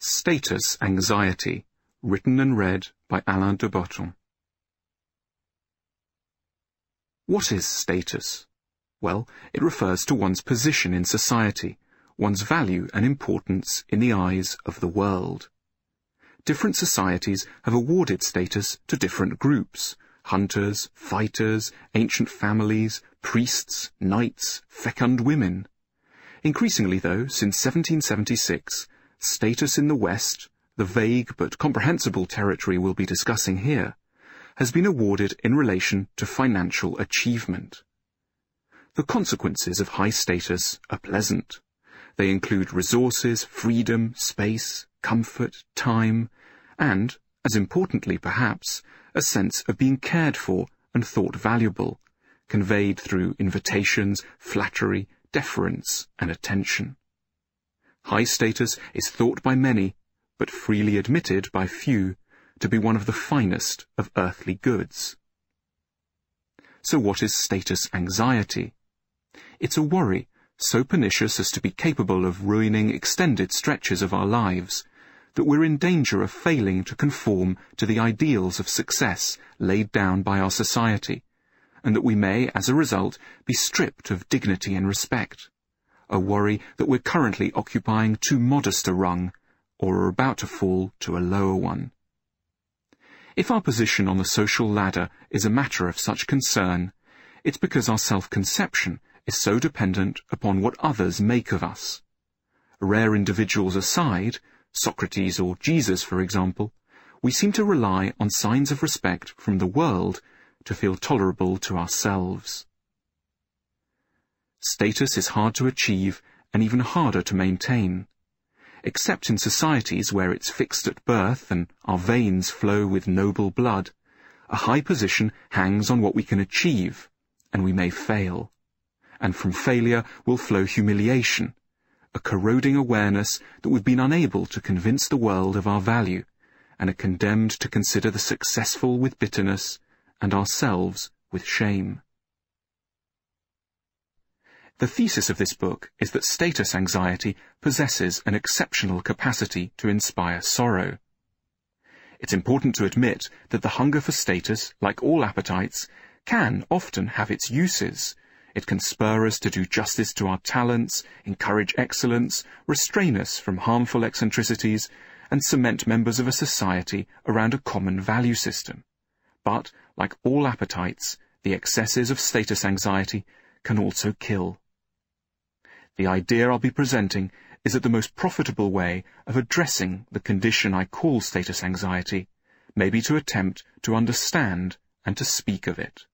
Status Anxiety, written and read by Alain de Botton. What is status? Well, it refers to one's position in society, one's value and importance in the eyes of the world. Different societies have awarded status to different groups: hunters, fighters, ancient families, priests, knights, fecund women. Increasingly, though, since 1776, status in the West, the vague but comprehensible territory we'll be discussing here, has been awarded in relation to financial achievement. The consequences of high status are pleasant. They include resources, freedom, space, comfort, time, and, as importantly perhaps, a sense of being cared for and thought valuable, conveyed through invitations, flattery, deference, and attention. High status is thought by many, but freely admitted by few, to be one of the finest of earthly goods. So what is status anxiety? It's a worry so pernicious as to be capable of ruining extended stretches of our lives, that we're in danger of failing to conform to the ideals of success laid down by our society, and that we may, as a result, be stripped of dignity and respect. A worry that we're currently occupying too modest a rung, or are about to fall to a lower one. If our position on the social ladder is a matter of such concern, it's because our self-conception is so dependent upon what others make of us. Rare individuals aside, Socrates or Jesus, for example, we seem to rely on signs of respect from the world to feel tolerable to ourselves. Status is hard to achieve and even harder to maintain. Except in societies where it's fixed at birth and our veins flow with noble blood, a high position hangs on what we can achieve, and we may fail. And from failure will flow humiliation, a corroding awareness that we've been unable to convince the world of our value, and are condemned to consider the successful with bitterness and ourselves with shame. The thesis of this book is that status anxiety possesses an exceptional capacity to inspire sorrow. It's important to admit that the hunger for status, like all appetites, can often have its uses. It can spur us to do justice to our talents, encourage excellence, restrain us from harmful eccentricities, and cement members of a society around a common value system. But, like all appetites, the excesses of status anxiety can also kill. The idea I'll be presenting is that the most profitable way of addressing the condition I call status anxiety may be to attempt to understand and to speak of it.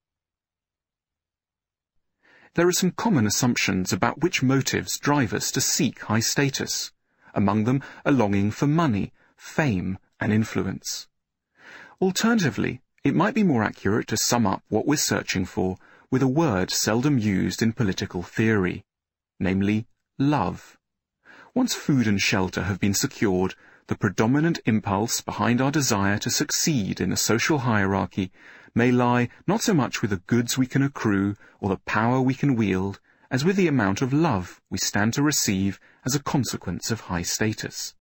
There are some common assumptions about which motives drive us to seek high status, among them a longing for money, fame, and influence. Alternatively, it might be more accurate to sum up what we're searching for with a word seldom used in political theory, namely love. Once food and shelter have been secured, the predominant impulse behind our desire to succeed in the social hierarchy may lie not so much with the goods we can accrue or the power we can wield, as with the amount of love we stand to receive as a consequence of high status.